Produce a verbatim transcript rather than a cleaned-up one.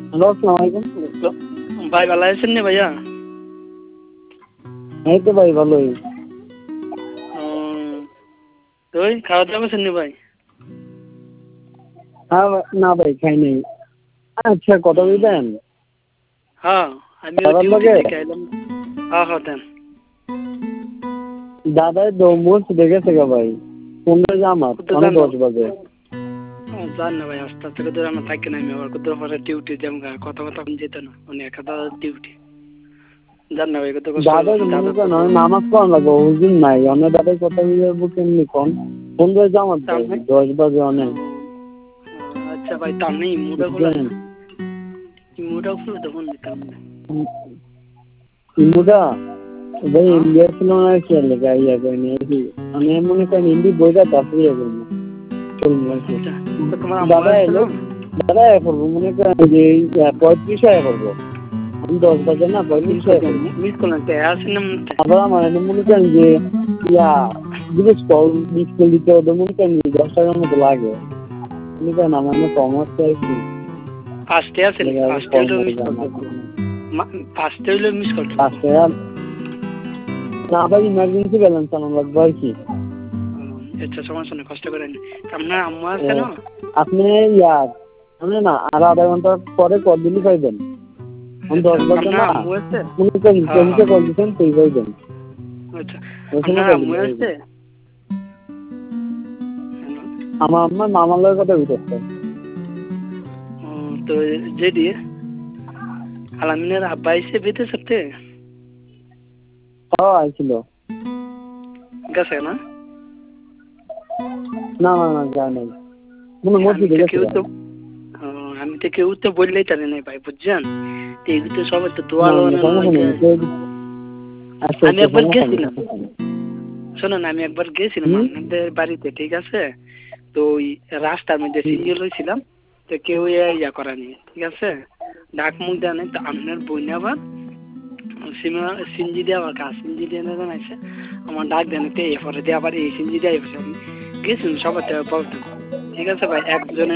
Hello, আসসালামু আলাইকুম। ভাই ভালো আছেন না ভাইয়া? এই তো ভাই ভালোই। তো ওই খাওয়া দাওয়া করছেন না ভাই? হ্যাঁ না ভাই খাই নাই। আচ্ছা কথা বলবেন? হ্যাঁ আমি দাদার ডিউটি লগে থেকে আইলাম। হ্যাঁ হ্যাঁ দেন। দাদাই দৌমুস দেখেছে গা ভাই। পনেরো জামাত কোথাও অনেক যান না? দশ বাজে। ও, যান না ভাই, আস্তে আস্তে করে আমরা থাকি না, আমি আবার কোথাও পরে ডিউটি যেমন কথা কথা যেত না উনি একটা দাদার ডিউটি। যান না ভাই, কত কষ্ট দাদাই মনে দাদা তো করেন আমি নামাজ পড়ান লাগবো হুজুর নাই অনেক দাদাই কথা বলবো কেমনি কোন পনেরো জামাত ভাই সামনে। দশ বাজে অনেক আচ্ছা ভাই, তার নেই মুডা খোলা বুঝলেন। মুডা খুলে তখন দিতাম না। ইমুটা ভাই হ্যাঁ ইন্ডিয়া ছিল না কি আর লেখা ইয়া করেনি আর কি আমি মনে করেন হিন্দি বইটা তারপরে ইয়া করবো চলবো আর কি। আচ্ছা, তো তোমার আম্মা দাদা আসছে এলো না? দাদা এ করবো মনে করেন যে পঁয়ত্রিশ আয়া করবো আমি দশ বাজে না মিস পঁয়ত্রিশ আয়া করলেন করবো। মিস করলেন তো আসেন না মনে হয়। আবার আমার মনে করেন যে ইয়া জিজ্ঞেস কল মিস করে দিতে হবে মনে করেন দশ টাকার মতো লাগে মনে করেন আমার না কমার্স আর কি ফার্স্টে আসেন, ফার্স্টে কম হইলেও হয়ে মিস যায় করতে না হবে। ফার্স্টে হইলেও মিস করতে পাঁচ হবে। টাকা না আবার ইমার্জেন্সি ব্যালেন্স চালানো লাগবে আর কি। আচ্ছা সমস্যা নেই, কষ্ট করেন। আপনার আম্মা আছে না? আপনি ইয়া শুনে না আর আধা ঘন্টা পরে কল দিলে পাইবেন আমি দশ বাজে আপনার না আম্মু আছে? মনে করেন হ্যাঁ ট্রেনকে হ্যাঁ। কল দিচ্ছেন সেই পাইবেন আচ্ছা, ওই সময় আপনার কল আম্মু দিলে আছে? পাইবেন। আমার আমার মামার লোকের কথা বুঝতে তো যে দিয়ে আলামিনের আব্বা এসে বেঁধে থাকতে হ্যাঁ আইছিল গেছে না? না না না যায় নাই মনে আমি মসজিদে তো গেছে কেউ তো ও, আমি তো কেউ তো বললেই তাহলে নাই ভাই, বুঝছেন? তো এগুলো তো সবাই তো দোয়া না না লোনের সমস্যা লাগে। নেই কেউ আচ্ছা আমি আচ্ছা একবার সমস্যা নেই গেছিলাম, সমস্যা নেই শোনেন আমি একবার গেছিলাম হুম আপনাদের বাড়িতে, ঠিক আছে? তো ওই রাস্তার মধ্যে হুম সিঙ্গেল হয়েছিলাম, তো কেউ ইয়া করেনি, ঠিক আছে? ডাক মুখ দেওয়া নেই, তো আপনার বই আবার সিমা সিনজি দিয়ে আবার কাজ সিনজি দিয়ে নেবেন আছে আমার ডাক দেন এরপরে দিয়ে আবার এই সিনজি দিয়ে গেছিলাম সবার বলতাম, ঠিক আছে ভাই একজনের